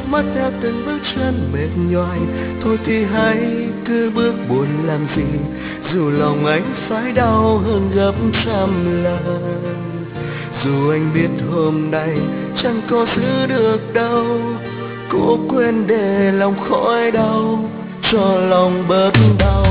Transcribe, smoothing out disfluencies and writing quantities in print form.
mắt theo từng bước chân mệt nhoài. Thôi thì hãy cứ bước buồn làm gì, dù lòng anh phải đau hơn gấp trăm lần. Dù anh biết hôm nay chẳng có giữ được đâu, cố quên để lòng khỏi đau, cho lòng bớt đau.